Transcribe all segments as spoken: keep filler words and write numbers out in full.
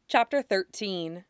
Chapter thirteen.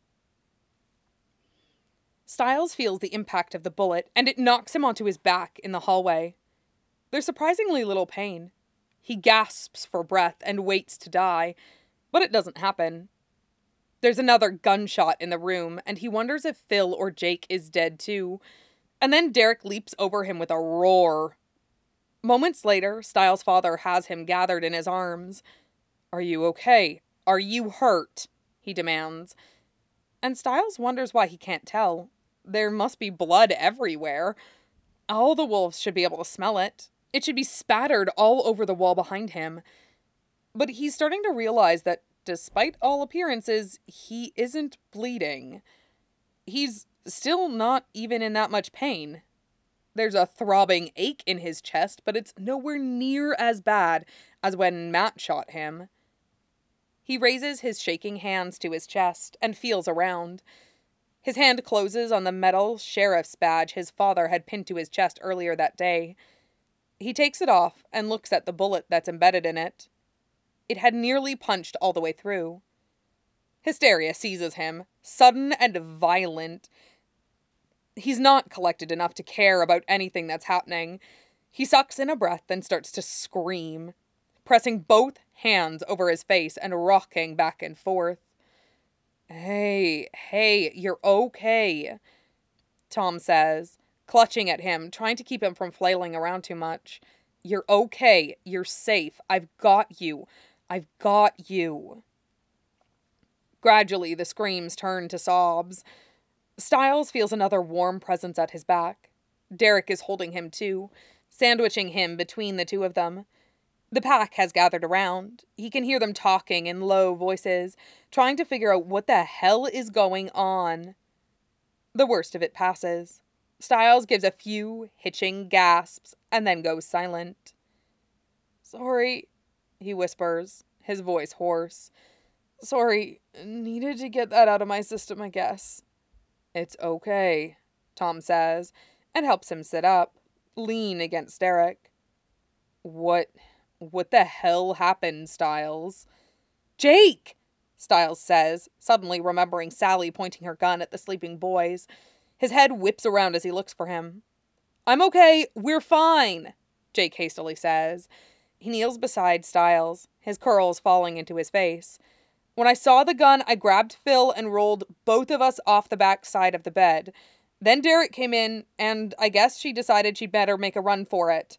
Stiles feels the impact of the bullet, and it knocks him onto his back in the hallway. There's surprisingly little pain. He gasps for breath and waits to die, but it doesn't happen. There's another gunshot in the room, and he wonders if Phil or Jake is dead too. And then Derek leaps over him with a roar. Moments later, Stiles' father has him gathered in his arms. "Are you okay? Are you hurt?" he demands. And Stiles wonders why he can't tell. There must be blood everywhere. All the wolves should be able to smell it. It should be spattered all over the wall behind him. But he's starting to realize that, despite all appearances, he isn't bleeding. He's still not even in that much pain. There's a throbbing ache in his chest, but it's nowhere near as bad as when Matt shot him. He raises his shaking hands to his chest and feels around. His hand closes on the metal sheriff's badge his father had pinned to his chest earlier that day. He takes it off and looks at the bullet that's embedded in it. It had nearly punched all the way through. Hysteria seizes him, sudden and violent. He's not collected enough to care about anything that's happening. He sucks in a breath and starts to scream, pressing both hands over his face and rocking back and forth. "Hey, hey, you're okay," Tom says, clutching at him, trying to keep him from flailing around too much. "You're okay. You're safe. I've got you. I've got you." Gradually, the screams turn to sobs. Stiles feels another warm presence at his back. Derek is holding him too, sandwiching him between the two of them. The pack has gathered around. He can hear them talking in low voices, trying to figure out what the hell is going on. The worst of it passes. Stiles gives a few hitching gasps and then goes silent. "Sorry," he whispers, his voice hoarse. "Sorry, needed to get that out of my system, I guess." "It's okay," Tom says, and helps him sit up, lean against Derek. What, what the hell happened, Stiles?" "Jake!" Stiles says, suddenly remembering Sally pointing her gun at the sleeping boys. His head whips around as he looks for him. "I'm okay, we're fine," Jake hastily says. He kneels beside Stiles, his curls falling into his face. "When I saw the gun, I grabbed Phil and rolled both of us off the back side of the bed. Then Derek came in, and I guess she decided she'd better make a run for it."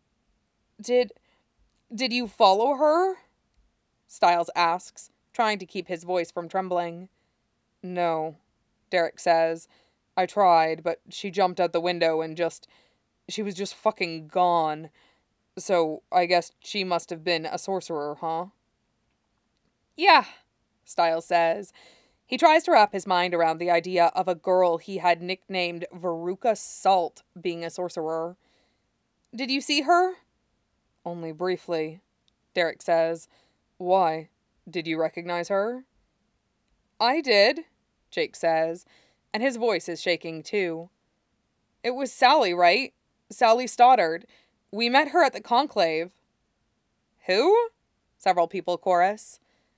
Did... did you follow her?" Stiles asks, trying to keep his voice from trembling. "No," Derek says. "I tried, but she jumped out the window and just... she was just fucking gone. So, I guess she must have been a sorcerer, huh?" "Yeah," Stiles says. He tries to wrap his mind around the idea of a girl he had nicknamed Veruca Salt being a sorcerer. "Did you see her?" "Only briefly," Derek says. "Why? Did you recognize her?" "I did," Jake says, and his voice is shaking too. "It was Sally, right? Sally Stoddard. We met her at the conclave." "Who?" several people chorus.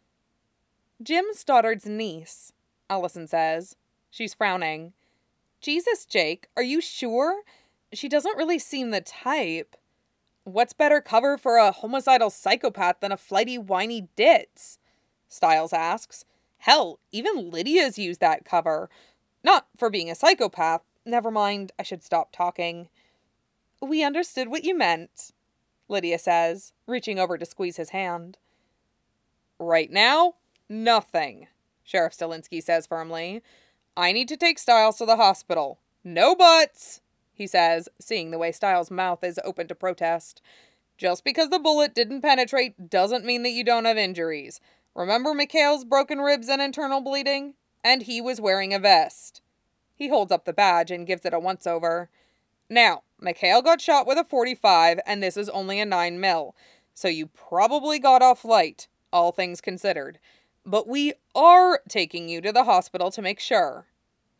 "Jim Stoddard's niece," Allison says. She's frowning. "Jesus, Jake, are you sure? She doesn't really seem the type." "What's better cover for a homicidal psychopath than a flighty, whiny ditz?" Stiles asks. "Hell, even Lydia's used that cover. Not for being a psychopath. Never mind, I should stop talking." "We understood what you meant," Lydia says, reaching over to squeeze his hand. "Right now, nothing," Sheriff Stilinski says firmly. "I need to take Stiles to the hospital. No buts," he says, seeing the way Stiles' mouth is open to protest. "Just because the bullet didn't penetrate doesn't mean that you don't have injuries. Remember Mikhail's broken ribs and internal bleeding? And he was wearing a vest." He holds up the badge and gives it a once-over. "Now, Mikhail got shot with a forty-five, and this is only a nine mil, so you probably got off light, all things considered. But we are taking you to the hospital to make sure."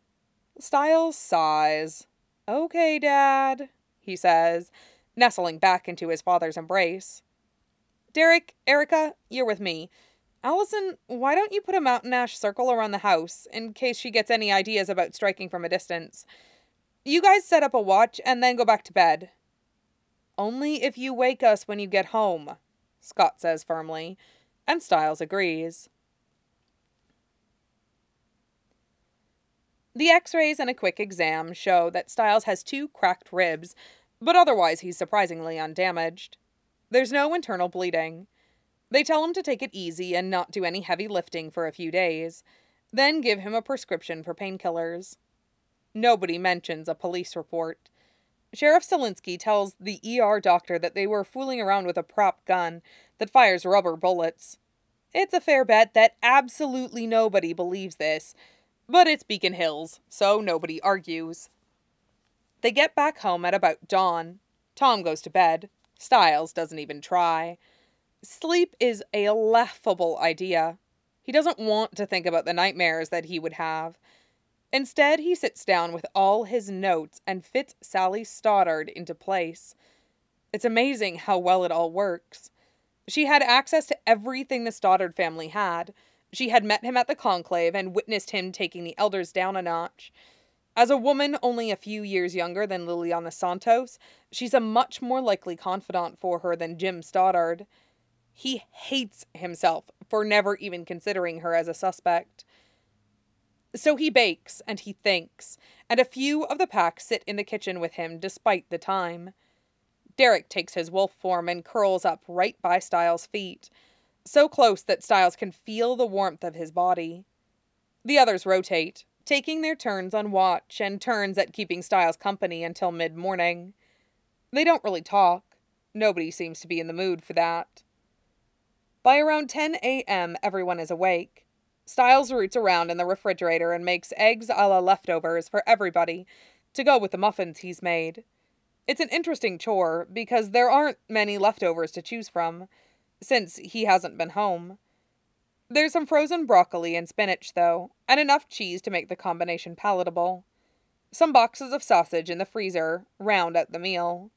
Stiles sighs. "Okay, Dad," he says, nestling back into his father's embrace. "Derek, Erica, you're with me. Allison, why don't you put a mountain ash circle around the house, in case she gets any ideas about striking from a distance? You guys set up a watch and then go back to bed. Only if you wake us when you get home, Scott says firmly, and Stiles agrees. The x-rays and a quick exam show that Stiles has two cracked ribs, but otherwise he's surprisingly undamaged. There's no internal bleeding. They tell him to take it easy and not do any heavy lifting for a few days, then give him a prescription for painkillers. Nobody mentions a police report. Sheriff Stilinski tells the E R doctor that they were fooling around with a prop gun that fires rubber bullets. It's a fair bet that absolutely nobody believes this, but it's Beacon Hills, so nobody argues. They get back home at about dawn. Tom goes to bed. Stiles doesn't even try. Sleep is a laughable idea. He doesn't want to think about the nightmares that he would have. Instead, he sits down with all his notes and fits Sally Stoddard into place. It's amazing how well it all works. She had access to everything the Stoddard family had. She had met him at the conclave and witnessed him taking the elders down a notch. As a woman only a few years younger than Liliana Santos, she's a much more likely confidant for her than Jim Stoddard. He hates himself for never even considering her as a suspect. So he bakes and he thinks, and a few of the pack sit in the kitchen with him despite the time. Derek takes his wolf form and curls up right by Stiles' feet, so close that Stiles can feel the warmth of his body. The others rotate, taking their turns on watch and turns at keeping Stiles company until mid-morning. They don't really talk. Nobody seems to be in the mood for that. By around ten a.m., everyone is awake. Stiles roots around in the refrigerator and makes eggs a la leftovers for everybody to go with the muffins he's made. It's an interesting chore because there aren't many leftovers to choose from, since he hasn't been home. There's some frozen broccoli and spinach, though, and enough cheese to make the combination palatable. Some boxes of sausage in the freezer round out the meal.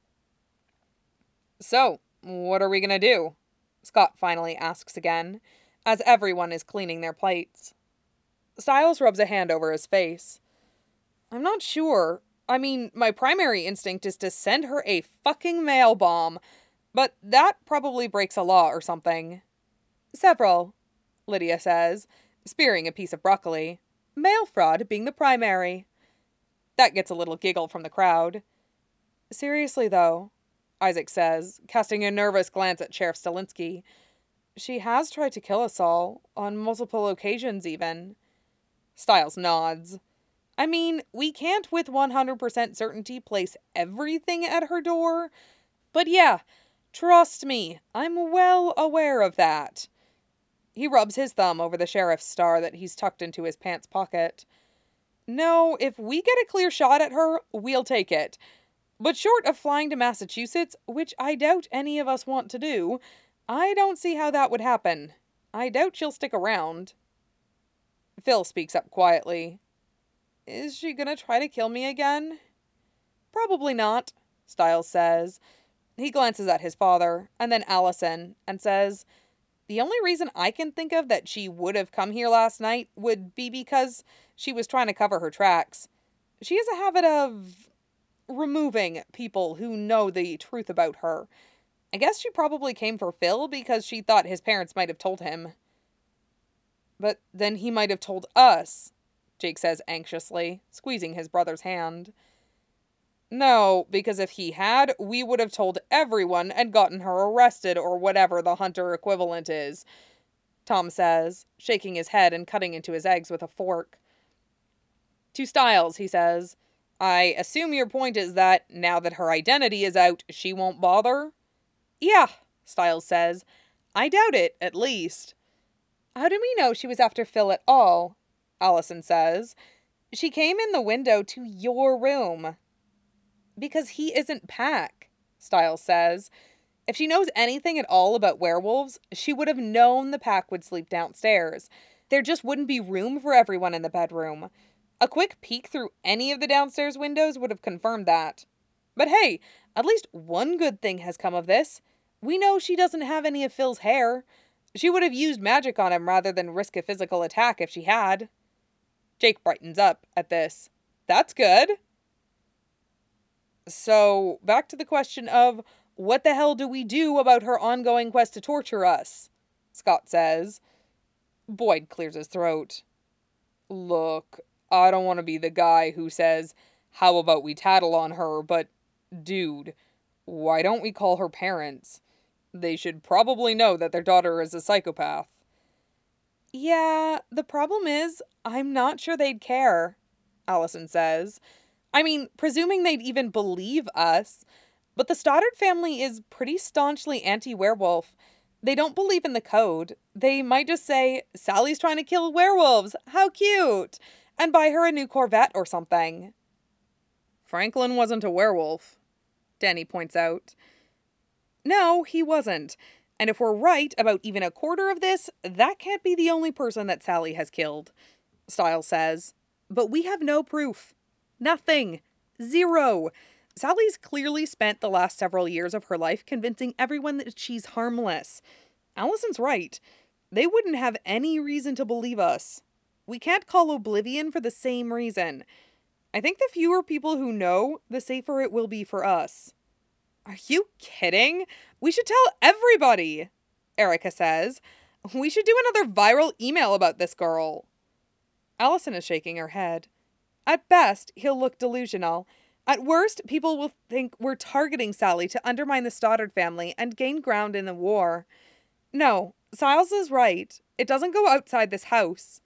So, what are we gonna do? Scott finally asks again, as everyone is cleaning their plates. Stiles rubs a hand over his face. I'm not sure. I mean, my primary instinct is to send her a fucking mail bomb, but that probably breaks a law or something. Several, Lydia says, spearing a piece of broccoli. Mail fraud being the primary. That gets a little giggle from the crowd. Seriously, though, Isaac says, casting a nervous glance at Sheriff Stilinski. She has tried to kill us all, on multiple occasions even. Stiles nods. I mean, we can't with one hundred percent certainty place everything at her door, but yeah, trust me, I'm well aware of that. He rubs his thumb over the sheriff's star that he's tucked into his pants pocket. No, if we get a clear shot at her, we'll take it. But short of flying to Massachusetts, which I doubt any of us want to do, I don't see how that would happen. I doubt she'll stick around. Phil speaks up quietly. Is she gonna try to kill me again? Probably not, Stiles says. He glances at his father, and then Allison, and says, the only reason I can think of that she would have come here last night would be because she was trying to cover her tracks. She has a habit of removing people who know the truth about her. I guess she probably came for Phil because she thought his parents might have told him. But then he might have told us, Jake says anxiously, squeezing his brother's hand. No, because if he had, we would have told everyone and gotten her arrested or whatever the Hunter equivalent is, Tom says, shaking his head and cutting into his eggs with a fork. To Stiles, he says, I assume your point is that, now that her identity is out, she won't bother? Yeah, Stiles says. I doubt it, at least. How do we know she was after Phil at all? Allison says. She came in the window to your room. Because he isn't Pack, Stiles says. If she knows anything at all about werewolves, she would have known the Pack would sleep downstairs. There just wouldn't be room for everyone in the bedroom. A quick peek through any of the downstairs windows would have confirmed that. But hey, at least one good thing has come of this. We know she doesn't have any of Phil's hair. She would have used magic on him rather than risk a physical attack if she had. Jake brightens up at this. That's good. So, back to the question of, what the hell do we do about her ongoing quest to torture us? Scott says. Boyd clears his throat. Look, I don't want to be the guy who says, how about we tattle on her, but, dude, why don't we call her parents? They should probably know that their daughter is a psychopath. Yeah, the problem is, I'm not sure they'd care, Allison says. I mean, presuming they'd even believe us. But the Stoddard family is pretty staunchly anti-werewolf. They don't believe in the code. They might just say, Sally's trying to kill werewolves. How cute. And buy her a new Corvette or something. Franklin wasn't a werewolf, Danny points out. No, he wasn't. And if we're right about even a quarter of this, that can't be the only person that Sally has killed, Stiles says. But we have no proof. Nothing. Zero. Sally's clearly spent the last several years of her life convincing everyone that she's harmless. Allison's right. They wouldn't have any reason to believe us. We can't call Oblivion for the same reason. I think the fewer people who know, the safer it will be for us. Are you kidding? We should tell everybody, Erica says. We should do another viral email about this girl. Allison is shaking her head. At best, he'll look delusional. At worst, people will think we're targeting Sally to undermine the Stoddard family and gain ground in the war. No, Stiles is right. It doesn't go outside this house.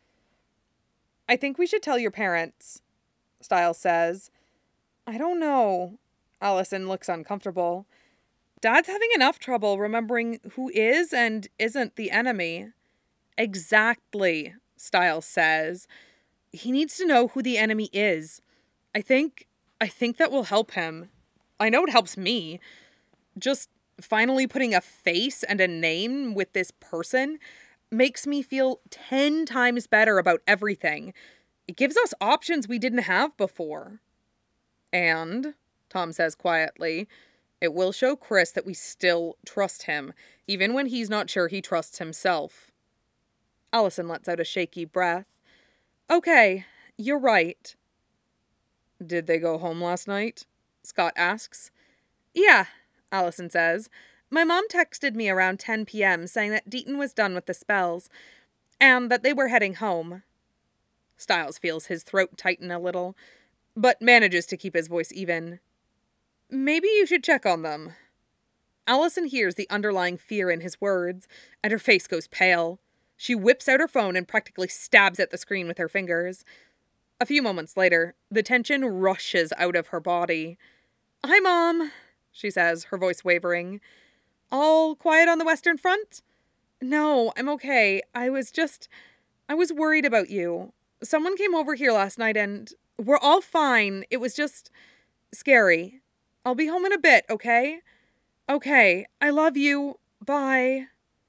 I think we should tell your parents, Stiles says. I don't know. Allison looks uncomfortable. Dad's having enough trouble remembering who is and isn't the enemy. Exactly, Stiles says. He needs to know who the enemy is. I think, I think that will help him. I know it helps me. Just finally putting a face and a name with this person makes me feel ten times better about everything. It gives us options we didn't have before. And, Tom says quietly, it will show Chris that we still trust him, even when he's not sure he trusts himself. Allison lets out a shaky breath. Okay, you're right. Did they go home last night? Scott asks. Yeah, Allison says. My mom texted me around ten p.m. saying that Deaton was done with the spells, and that they were heading home. Stiles feels his throat tighten a little, but manages to keep his voice even. Maybe you should check on them. Allison hears the underlying fear in his words, and her face goes pale. She whips out her phone and practically stabs at the screen with her fingers. A few moments later, the tension rushes out of her body. Hi, Mom, she says, her voice wavering. All quiet on the Western Front? No, I'm okay. I was just... I was worried about you. Someone came over here last night and... We're all fine. It was just... scary. I'll be home in a bit, okay? Okay. I love you. Bye.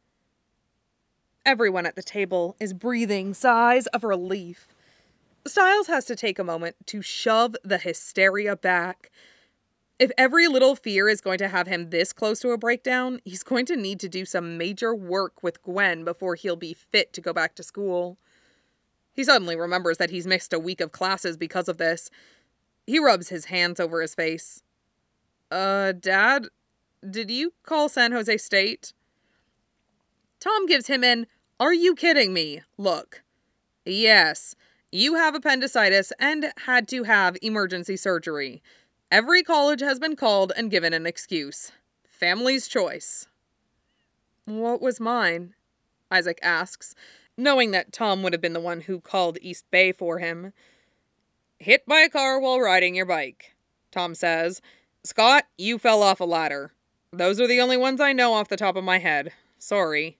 Everyone at the table is breathing sighs of relief. Stiles has to take a moment to shove the hysteria back. If every little fear is going to have him this close to a breakdown, he's going to need to do some major work with Gwen before he'll be fit to go back to school. He suddenly remembers that he's missed a week of classes because of this. He rubs his hands over his face. Uh, Dad, did you call San Jose State? Tom gives him an, are you kidding me, look. Yes, you have appendicitis and had to have emergency surgery. Every college has been called and given an excuse. Family's choice. What was mine? Isaac asks, knowing that Tom would have been the one who called East Bay for him. Hit by a car while riding your bike, Tom says. Scott, you fell off a ladder. Those are the only ones I know off the top of my head. Sorry.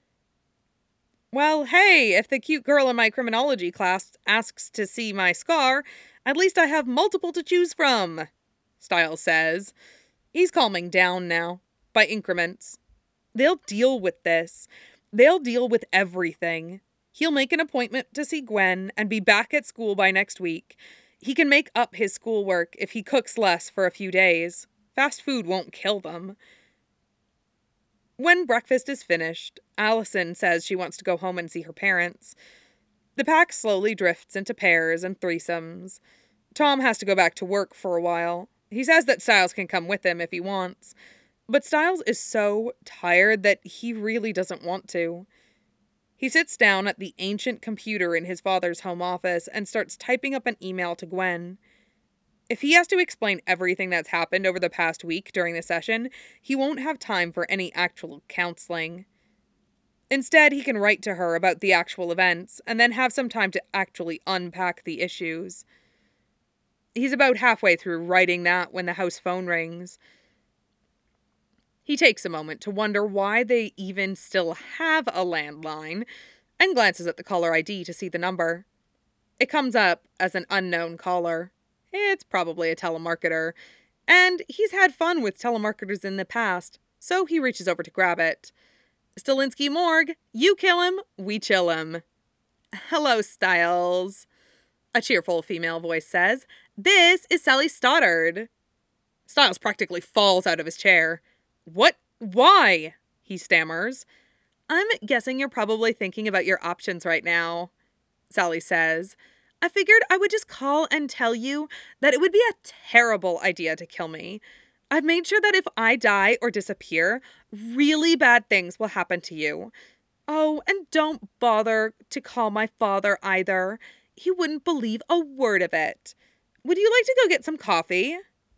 Well, hey, if the cute girl in my criminology class asks to see my scar, at least I have multiple to choose from, Stiles says. He's calming down now, by increments. They'll deal with this. They'll deal with everything. He'll make an appointment to see Gwen and be back at school by next week. He can make up his schoolwork if he cooks less for a few days. Fast food won't kill them. When breakfast is finished, Allison says she wants to go home and see her parents. The pack slowly drifts into pairs and threesomes. Tom has to go back to work for a while. He says that Stiles can come with him if he wants, but Stiles is so tired that he really doesn't want to. He sits down at the ancient computer in his father's home office and starts typing up an email to Gwen. If he has to explain everything that's happened over the past week during the session, he won't have time for any actual counseling. Instead, he can write to her about the actual events and then have some time to actually unpack the issues. He's about halfway through writing that when the house phone rings. He takes a moment to wonder why they even still have a landline and glances at the caller I D to see the number. It comes up as an unknown caller. It's probably a telemarketer, and he's had fun with telemarketers in the past, so he reaches over to grab it. Stilinski Morgue, you kill him, we chill him. Hello, Stiles, a cheerful female voice says. This is Sally Stoddard. Stiles practically falls out of his chair. What? Why? He stammers. I'm guessing you're probably thinking about your options right now, Sally says. I figured I would just call and tell you that it would be a terrible idea to kill me. I've made sure that if I die or disappear, really bad things will happen to you. Oh, and don't bother to call my father either. He wouldn't believe a word of it. Would you like to go get some coffee?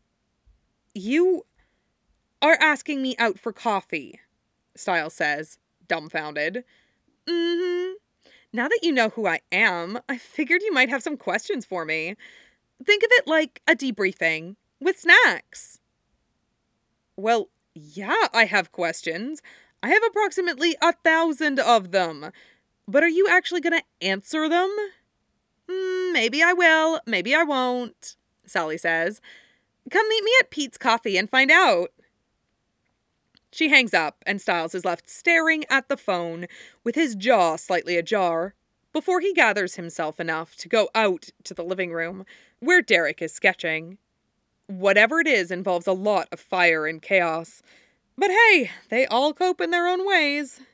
You are asking me out for coffee, Stiles says, dumbfounded. Mm-hmm. Now that you know who I am, I figured you might have some questions for me. Think of it like a debriefing, with snacks. Well, yeah, I have questions. I have approximately a thousand of them. But are you actually going to answer them? Mm, maybe I will, maybe I won't, Sally says. Come meet me at Pete's Coffee and find out. She hangs up, and Stiles is left staring at the phone, with his jaw slightly ajar, before he gathers himself enough to go out to the living room, where Derek is sketching. Whatever it is involves a lot of fire and chaos. But hey, they all cope in their own ways.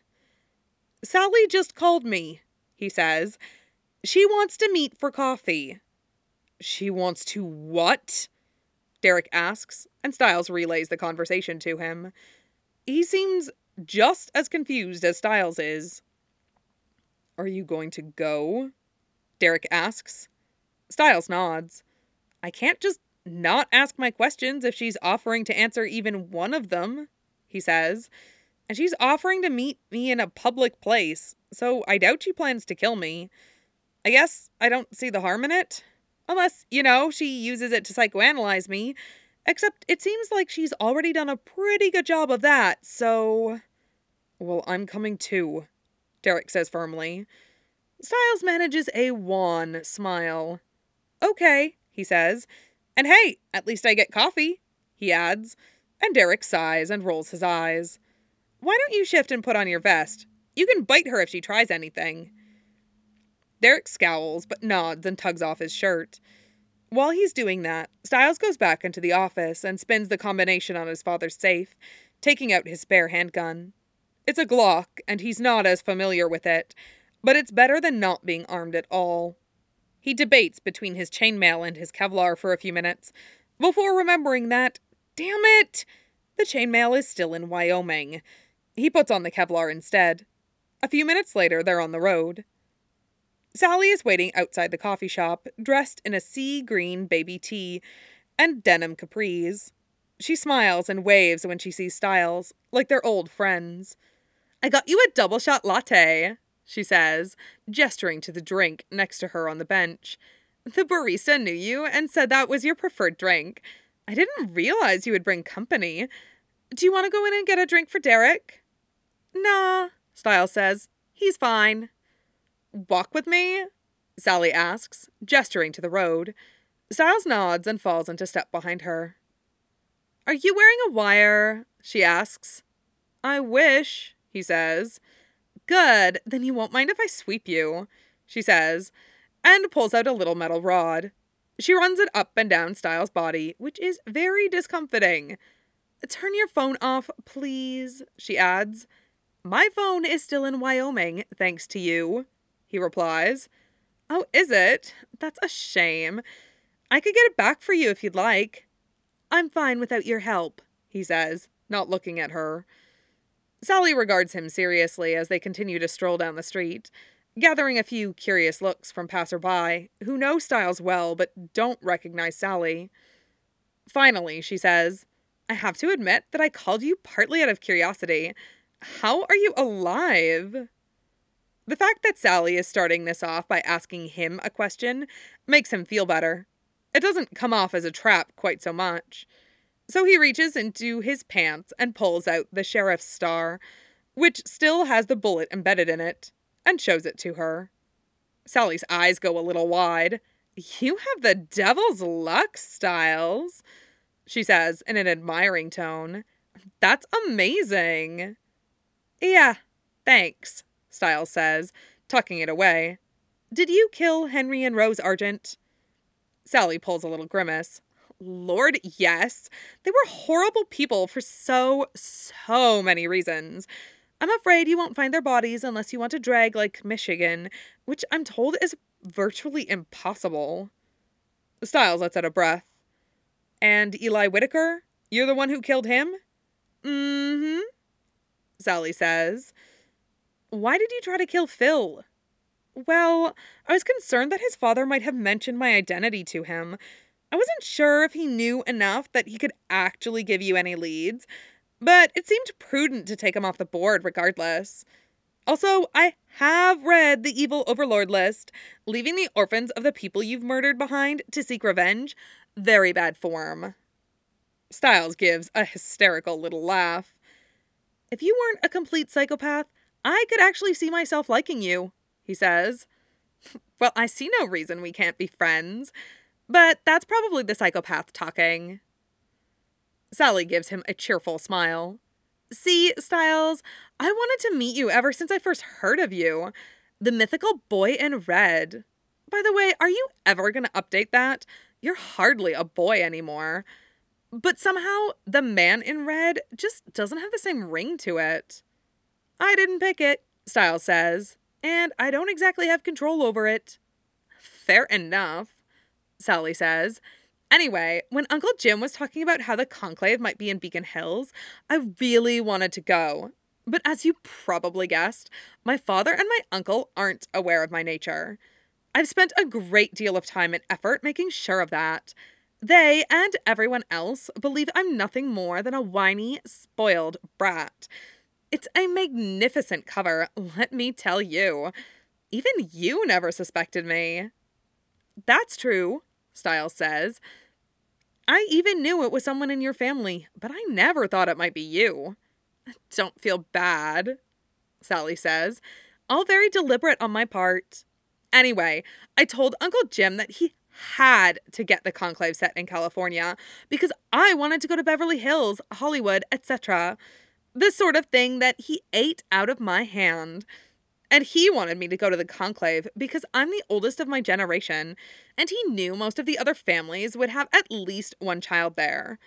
Sally just called me, he says. She wants to meet for coffee. She wants to what? Derek asks, and Stiles relays the conversation to him. He seems just as confused as Stiles is. Are you going to go? Derek asks. Stiles nods. I can't just not ask my questions if she's offering to answer even one of them, he says. And she's offering to meet me in a public place, so I doubt she plans to kill me. I guess I don't see the harm in it. Unless, you know, she uses it to psychoanalyze me. Except it seems like she's already done a pretty good job of that, so... Well, I'm coming too, Derek says firmly. Stiles manages a wan smile. Okay, he says. And hey, at least I get coffee, he adds. And Derek sighs and rolls his eyes. Why don't you shift and put on your vest? You can bite her if she tries anything. Derek scowls, but nods and tugs off his shirt. While he's doing that, Stiles goes back into the office and spins the combination on his father's safe, taking out his spare handgun. It's a Glock, and he's not as familiar with it, but it's better than not being armed at all. He debates between his chainmail and his Kevlar for a few minutes, before remembering that, damn it, the chainmail is still in Wyoming. He puts on the Kevlar instead. A few minutes later, they're on the road. Sally is waiting outside the coffee shop, dressed in a sea green baby tee and denim capris. She smiles and waves when she sees Stiles, like they're old friends. I got you a double shot latte, she says, gesturing to the drink next to her on the bench. The barista knew you and said that was your preferred drink. I didn't realize you would bring company. Do you want to go in and get a drink for Derek? Nah, Stiles says. He's fine. Walk with me? Sally asks, gesturing to the road. Stiles nods and falls into step behind her. Are you wearing a wire? She asks. I wish, he says. Good, then you won't mind if I sweep you, she says, and pulls out a little metal rod. She runs it up and down Stiles' body, which is very discomfiting. Turn your phone off, please, she adds. My phone is still in Wyoming, thanks to you, he replies. Oh, is it? That's a shame. I could get it back for you if you'd like. I'm fine without your help, he says, not looking at her. Sally regards him seriously as they continue to stroll down the street, gathering a few curious looks from passerby who know Styles well but don't recognize Sally. Finally, she says, I have to admit that I called you partly out of curiosity. How are you alive? The fact that Sally is starting this off by asking him a question makes him feel better. It doesn't come off as a trap quite so much. So he reaches into his pants and pulls out the sheriff's star, which still has the bullet embedded in it, and shows it to her. Sally's eyes go a little wide. You have the devil's luck, Styles, she says in an admiring tone. That's amazing. Yeah, thanks, Styles says, tucking it away. Did you kill Henry and Rose Argent? Sally pulls a little grimace. Lord, yes. They were horrible people for so, so many reasons. I'm afraid you won't find their bodies unless you want to drag like Michigan, which I'm told is virtually impossible. Styles lets out a breath. And Eli Whitaker? You're the one who killed him? Mm-hmm, Sally says. Why did you try to kill Phil? Well, I was concerned that his father might have mentioned my identity to him. I wasn't sure if he knew enough that he could actually give you any leads, but it seemed prudent to take him off the board regardless. Also, I have read the evil overlord list. Leaving the orphans of the people you've murdered behind to seek revenge, very bad form. Styles gives a hysterical little laugh. If you weren't a complete psychopath, I could actually see myself liking you, he says. Well, I see no reason we can't be friends. But that's probably the psychopath talking. Sally gives him a cheerful smile. See, Styles, I wanted to meet you ever since I first heard of you. The mythical boy in red. By the way, are you ever going to update that? You're hardly a boy anymore. But somehow, the man in red just doesn't have the same ring to it. I didn't pick it, Styles says, and I don't exactly have control over it. Fair enough, Sally says. Anyway, when Uncle Jim was talking about how the conclave might be in Beacon Hills, I really wanted to go. But as you probably guessed, my father and my uncle aren't aware of my nature. I've spent a great deal of time and effort making sure of that. They and everyone else believe I'm nothing more than a whiny, spoiled brat. It's a magnificent cover, let me tell you. Even you never suspected me. That's true, Styles says. I even knew it was someone in your family, but I never thought it might be you. Don't feel bad, Sally says. All very deliberate on my part. Anyway, I told Uncle Jim that he had to get the conclave set in California because I wanted to go to Beverly Hills, Hollywood, et cetera. The sort of thing that he ate out of my hand. And he wanted me to go to the conclave because I'm the oldest of my generation, and he knew most of the other families would have at least one child there.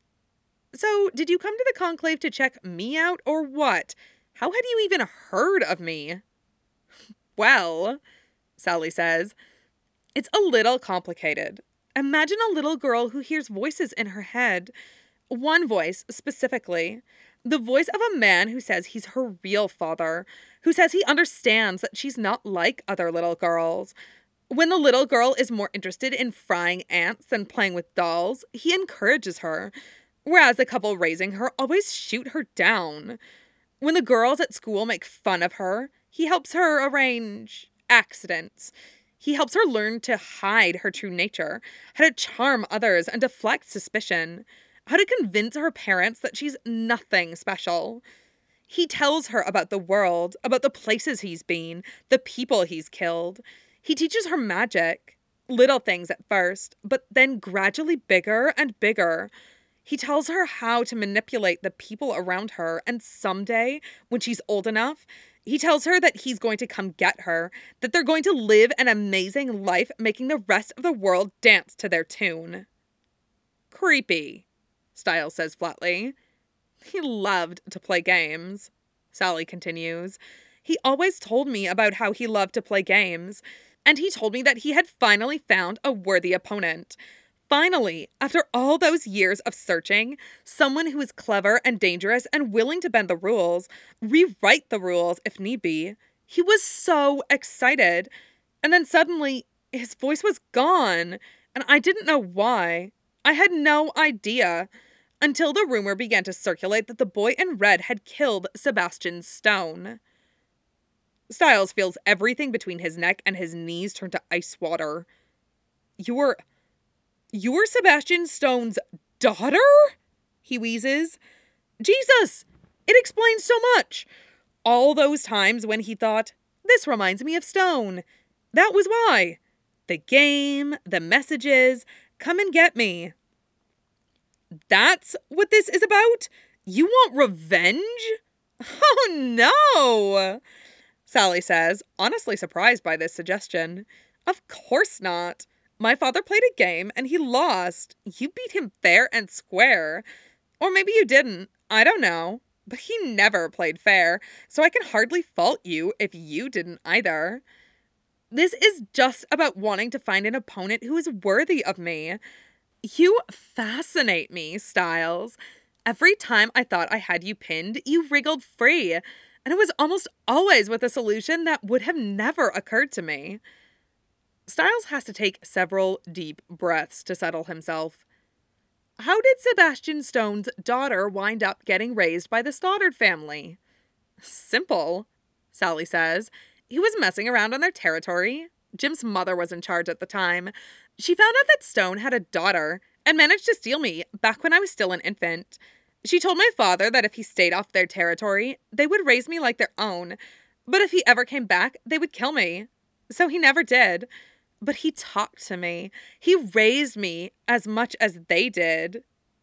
So, did you come to the conclave to check me out, or what? How had you even heard of me? Well, Sally says, it's a little complicated. Imagine a little girl who hears voices in her head. One voice, specifically. The voice of a man who says he's her real father, who says he understands that she's not like other little girls. When the little girl is more interested in frying ants than playing with dolls, he encourages her, whereas the couple raising her always shoot her down. When the girls at school make fun of her, he helps her arrange accidents. He helps her learn to hide her true nature, how to charm others and deflect suspicion, how to convince her parents that she's nothing special. He tells her about the world, about the places he's been, the people he's killed. He teaches her magic. Little things at first, but then gradually bigger and bigger. He tells her how to manipulate the people around her, and someday, when she's old enough, he tells her that he's going to come get her, that they're going to live an amazing life making the rest of the world dance to their tune. Creepy, Styles says flatly. He loved to play games, Sally continues. He always told me about how he loved to play games, and he told me that he had finally found a worthy opponent. Finally, after all those years of searching, someone who is clever and dangerous and willing to bend the rules, rewrite the rules if need be. He was so excited. And then suddenly, his voice was gone, and I didn't know why. I had no idea. Until the rumor began to circulate that the boy in red had killed Sebastian Stone. Styles feels everything between his neck and his knees turn to ice water. You're... You're Sebastian Stone's daughter? He wheezes. Jesus! It explains so much. All those times when he thought, this reminds me of Stone. That was why. The game, the messages, come and get me. That's what this is about? You want revenge? Oh no! Sally says, honestly surprised by this suggestion. Of course not. My father played a game and he lost. You beat him fair and square. Or maybe you didn't. I don't know. But he never played fair, so I can hardly fault you if you didn't either. This is just about wanting to find an opponent who is worthy of me. You fascinate me, Styles. Every time I thought I had you pinned, you wriggled free, and it was almost always with a solution that would have never occurred to me. Styles has to take several deep breaths to settle himself. How did Sebastian Stone's daughter wind up getting raised by the Stoddard family? Simple, Sally says. He was messing around on their territory. Jim's mother was in charge at the time. She found out that Stone had a daughter and managed to steal me back when I was still an infant. She told my father that if he stayed off their territory, they would raise me like their own. But if he ever came back, they would kill me. So he never did. But he talked to me. He raised me as much as they did.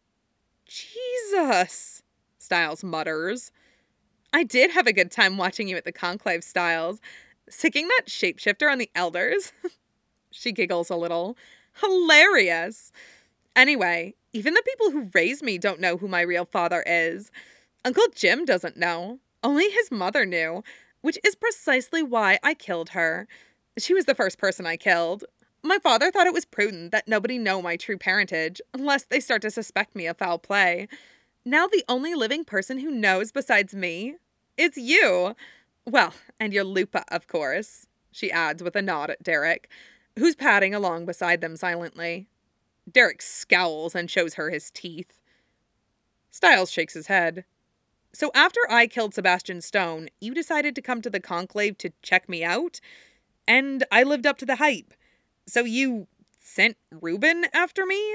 Jesus, Styles mutters. I did have a good time watching you at the conclave, Styles. Sicking that shapeshifter on the elders. She giggles a little. Hilarious. Anyway, even the people who raised me don't know who my real father is. Uncle Jim doesn't know. Only his mother knew, which is precisely why I killed her. She was the first person I killed. My father thought it was prudent that nobody know my true parentage, unless they start to suspect me of foul play. Now the only living person who knows besides me is you. Well, and your Lupa, of course, she adds with a nod at Derek, who's padding along beside them silently. Derek scowls and shows her his teeth. Styles shakes his head. So after I killed Sebastian Stone, you decided to come to the conclave to check me out? And I lived up to the hype. So you sent Reuben after me?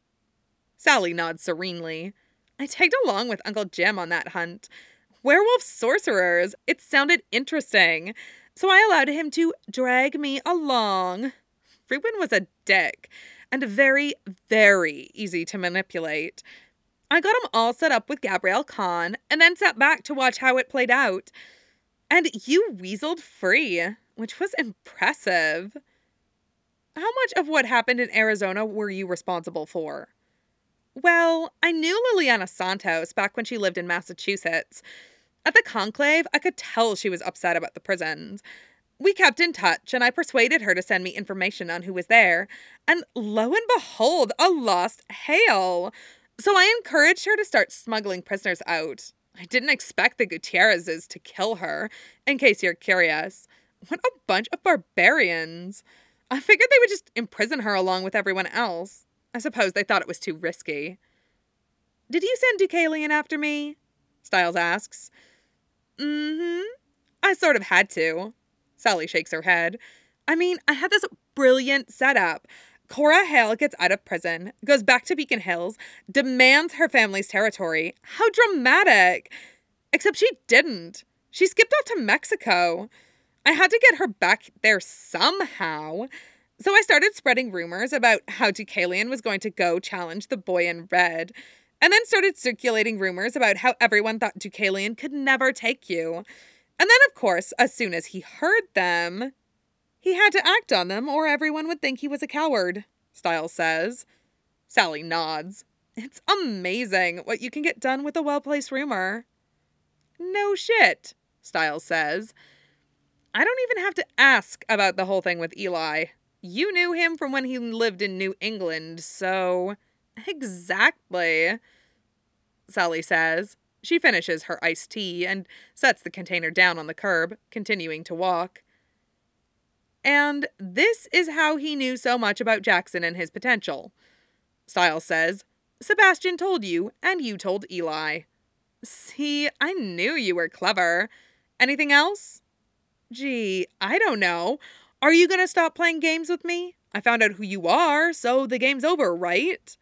Sally nods serenely. I tagged along with Uncle Jim on that hunt. Werewolf sorcerers. It sounded interesting. So I allowed him to drag me along. Reuben was a dick. And very, very easy to manipulate. I got him all set up with Gabrielle Khan, and then sat back to watch how it played out. And you weaseled free, which was impressive. How much of what happened in Arizona were you responsible for? Well, I knew Liliana Santos back when she lived in Massachusetts. At the conclave, I could tell she was upset about the prisons. We kept in touch, and I persuaded her to send me information on who was there. And lo and behold, a lost Hale. So I encouraged her to start smuggling prisoners out. I didn't expect the Gutierrezes to kill her, in case you're curious. What a bunch of barbarians. I figured they would just imprison her along with everyone else. I suppose they thought it was too risky. Did you send Deucalion after me? Styles asks. Mm-hmm. I sort of had to. Sally shakes her head. I mean, I had this brilliant setup. Cora Hale gets out of prison, goes back to Beacon Hills, demands her family's territory. How dramatic! Except she didn't. She skipped off to Mexico. I had to get her back there somehow. So I started spreading rumors about how Deucalion was going to go challenge the boy in red, and then started circulating rumors about how everyone thought Deucalion could never take you. And then, of course, as soon as he heard them, he had to act on them or everyone would think he was a coward, Styles says. Sally nods. It's amazing what you can get done with a well-placed rumor. No shit, Stiles says. I don't even have to ask about the whole thing with Eli. You knew him from when he lived in New England, so... Exactly, Sally says. She finishes her iced tea and sets the container down on the curb, continuing to walk. And this is how he knew so much about Jackson and his potential. Stiles says, Sebastian told you, and you told Eli. See, I knew you were clever. Anything else? Gee, I don't know. Are you gonna stop playing games with me? I found out who you are, so the game's over, right?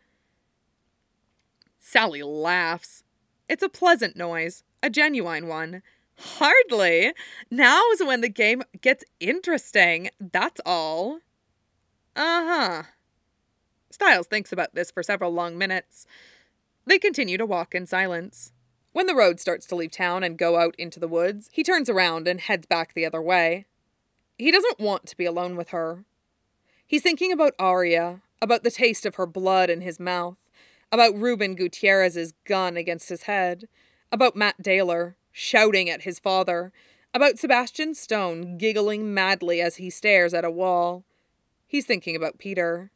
Sally laughs. It's a pleasant noise, a genuine one. Hardly. Now's when the game gets interesting, that's all. Uh-huh. Stiles thinks about this for several long minutes. They continue to walk in silence. When the road starts to leave town and go out into the woods, he turns around and heads back the other way. He doesn't want to be alone with her. He's thinking about Aria, about the taste of her blood in his mouth, about Ruben Gutierrez's gun against his head, about Matt Daler shouting at his father, about Sebastian Stone giggling madly as he stares at a wall. He's thinking about Peter.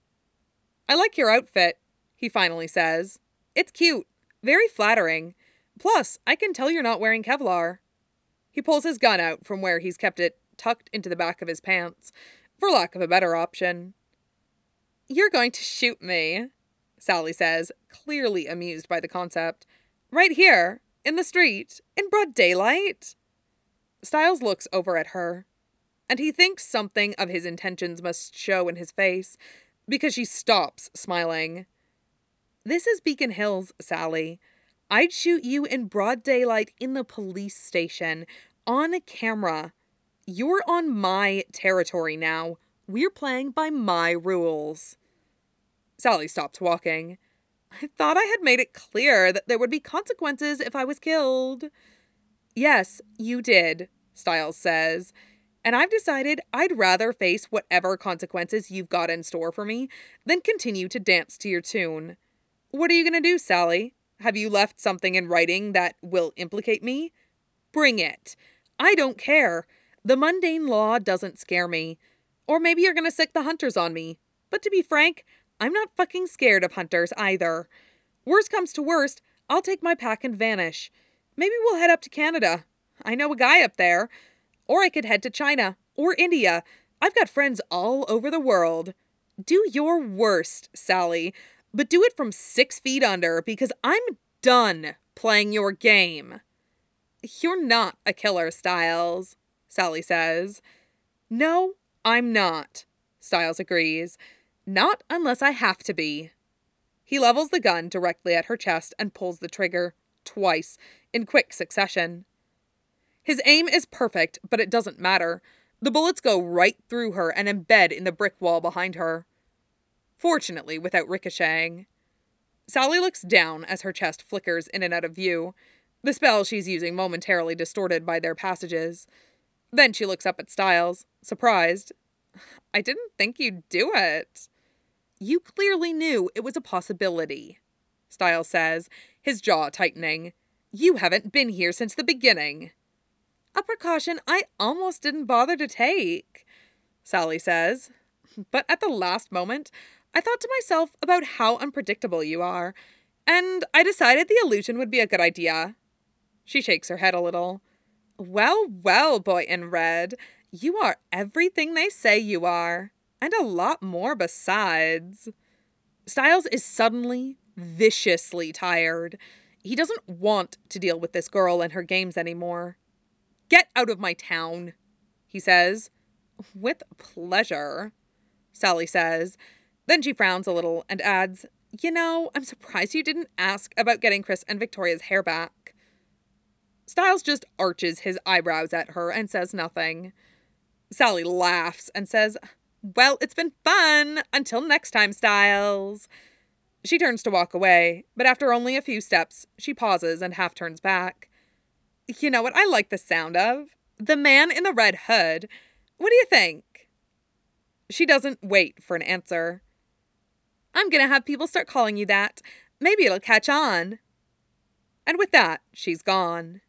I like your outfit, he finally says. It's cute, very flattering. Plus, I can tell you're not wearing Kevlar. He pulls his gun out from where he's kept it tucked into the back of his pants, for lack of a better option. You're going to shoot me, Sally says, clearly amused by the concept. Right here, in the street, in broad daylight. Stiles looks over at her, and he thinks something of his intentions must show in his face, because she stops smiling. This is Beacon Hills, Sally. I'd shoot you in broad daylight in the police station, on camera. You're on my territory now. We're playing by my rules. Sally stops walking. I thought I had made it clear that there would be consequences if I was killed. Yes, you did, Stiles says. And I've decided I'd rather face whatever consequences you've got in store for me than continue to dance to your tune. What are you going to do, Sally? Have you left something in writing that will implicate me? Bring it. I don't care. The mundane law doesn't scare me. Or maybe you're going to sick the hunters on me. But to be frank, I'm not fucking scared of hunters either. Worst comes to worst, I'll take my pack and vanish. Maybe we'll head up to Canada. I know a guy up there. Or I could head to China or India. I've got friends all over the world. Do your worst, Sally, but do it from six feet under because I'm done playing your game. You're not a killer, Stiles, Sally says. No, I'm not, Stiles agrees. Not unless I have to be. He levels the gun directly at her chest and pulls the trigger, twice, in quick succession. His aim is perfect, but it doesn't matter. The bullets go right through her and embed in the brick wall behind her. Fortunately, without ricocheting. Sally looks down as her chest flickers in and out of view, the spell she's using momentarily distorted by their passages. Then she looks up at Stiles, surprised. I didn't think you'd do it. You clearly knew it was a possibility, Stiles says, his jaw tightening. You haven't been here since the beginning. A precaution I almost didn't bother to take, Sally says. But at the last moment, I thought to myself about how unpredictable you are, and I decided the illusion would be a good idea. She shakes her head a little. Well, well, boy in red, you are everything they say you are, and a lot more besides. Stiles is suddenly, viciously tired. He doesn't want to deal with this girl and her games anymore. Get out of my town, he says. With pleasure, Sally says. Then she frowns a little and adds, You know, I'm surprised you didn't ask about getting Chris and Victoria's hair back. Stiles just arches his eyebrows at her and says nothing. Sally laughs and says, Well, it's been fun. Until next time, Stiles. She turns to walk away, but after only a few steps, she pauses and half turns back. You know what I like the sound of? The man in the red hood. What do you think? She doesn't wait for an answer. I'm gonna have people start calling you that. Maybe it'll catch on. And with that, she's gone.